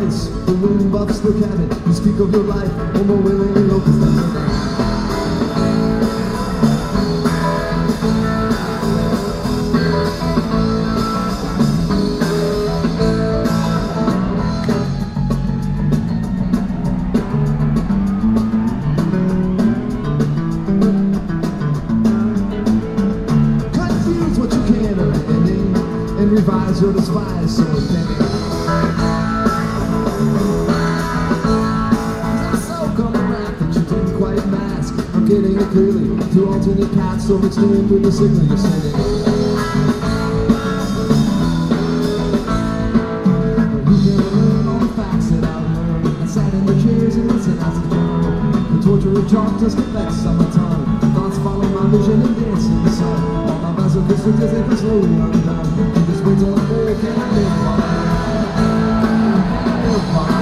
voice, the wind buffs the cabin. You speak of your life, or more willingly locust than your name. Revise or despise, so offending. I soak on the rap that you didn't quite mask. I'm getting it clearly through alternate paths, so mixed in with the signal you're sending. You can learn all the facts that I've learned. I sat in the chairs and listened as it burned. The torture of chalk just collects on my tongue. Thoughts follow my vision and dance in the sun. All my vasoconstrictors as they can slowly undone. Wait till I'm old, can I live far? Live far.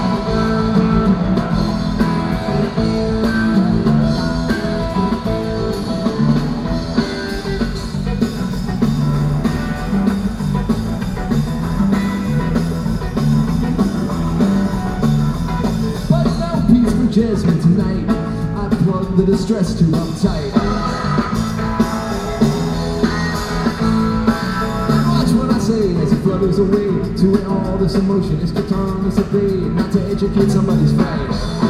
But no peace for Jasmine tonight. I plug the distress too uptight. As it flutters away to where all this emotion is to turn us obeyed, not to educate somebody's fight.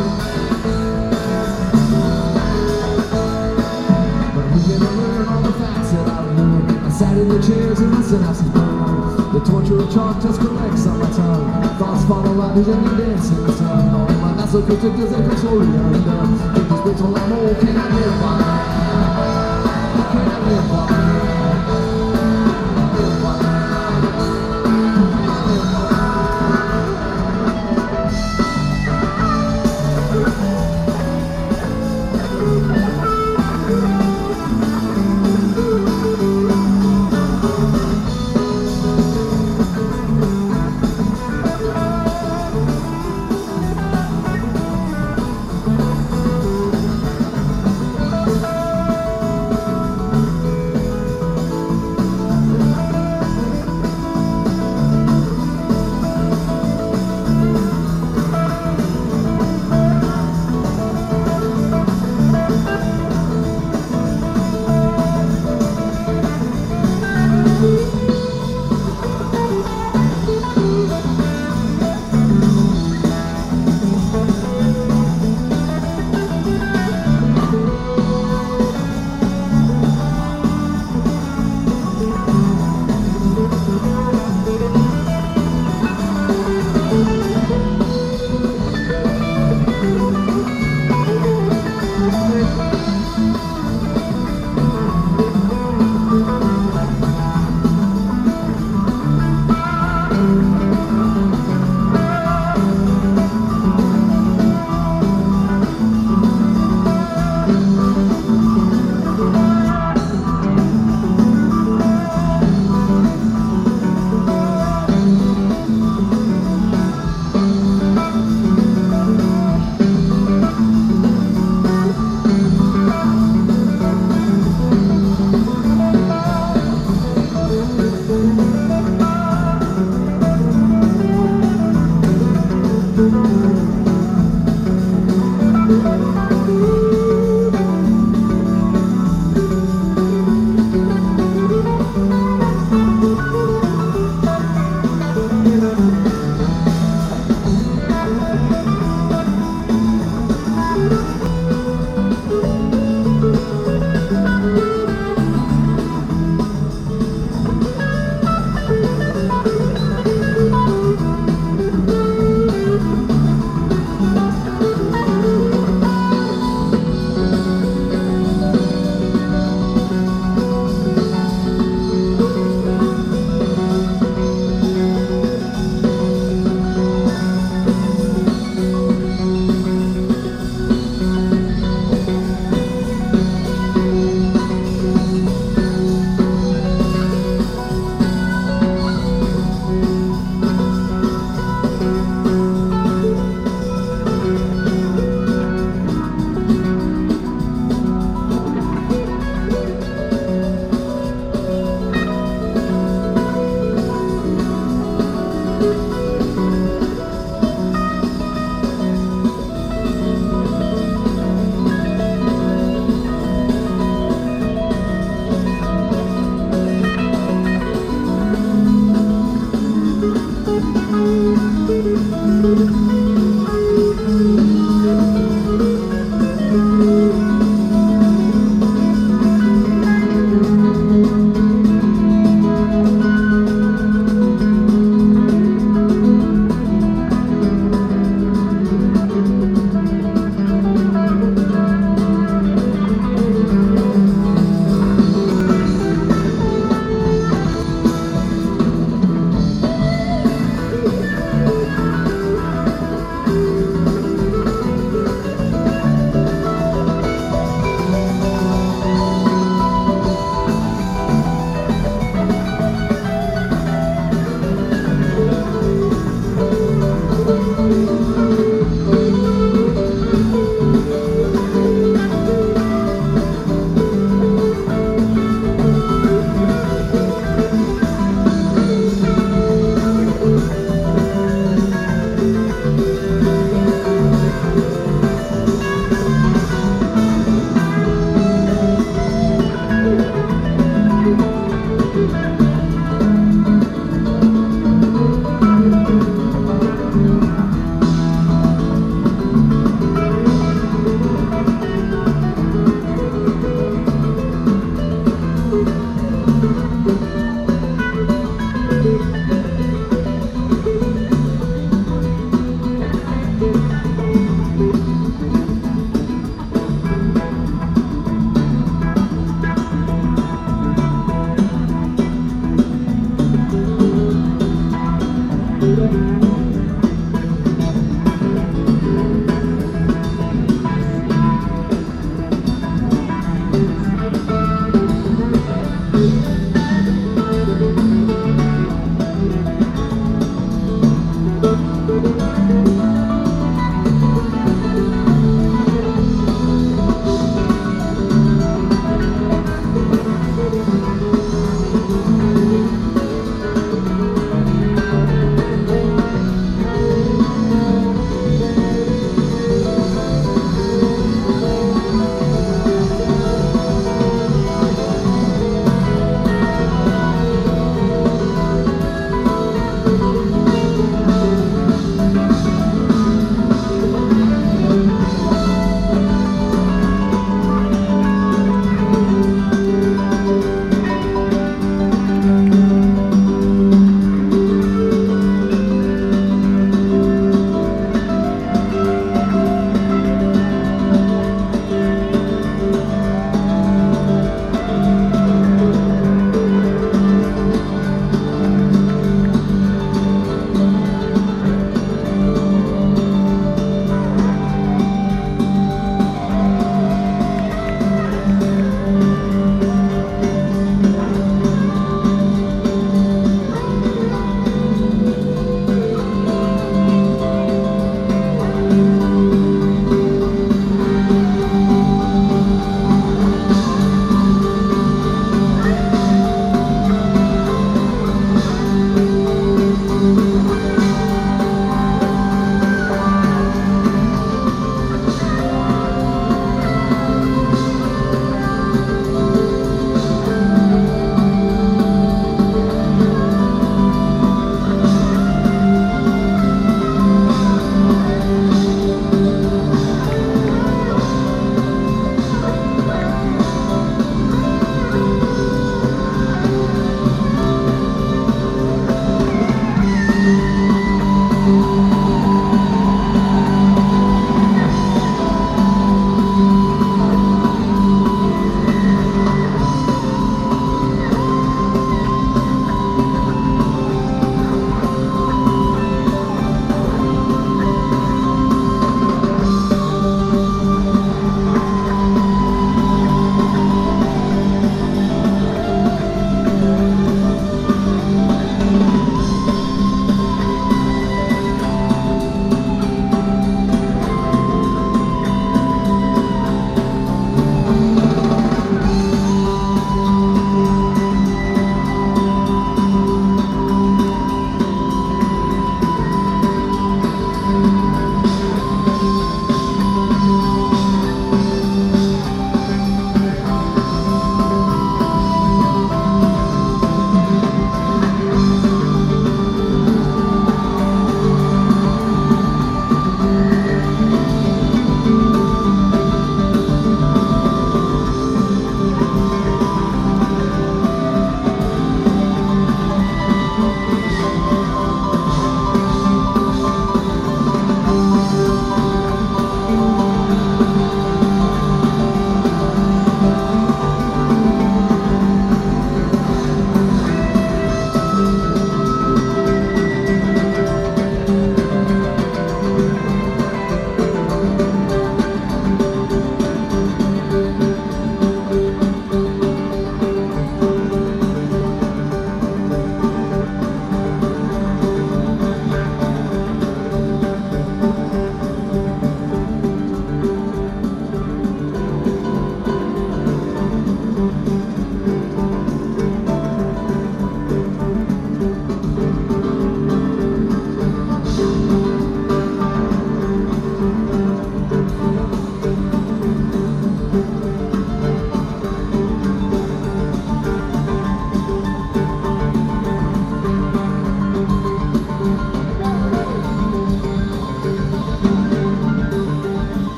But we can learn all the facts that I've learned. I sat in the chairs and my synapses burned. The torture of chalk just collects on my tongue. Thoughts follow my vision and dance in the sun. All my vasoconstrictors they can slowly undone. Just wait till I'm old, can I live by? Can I live by?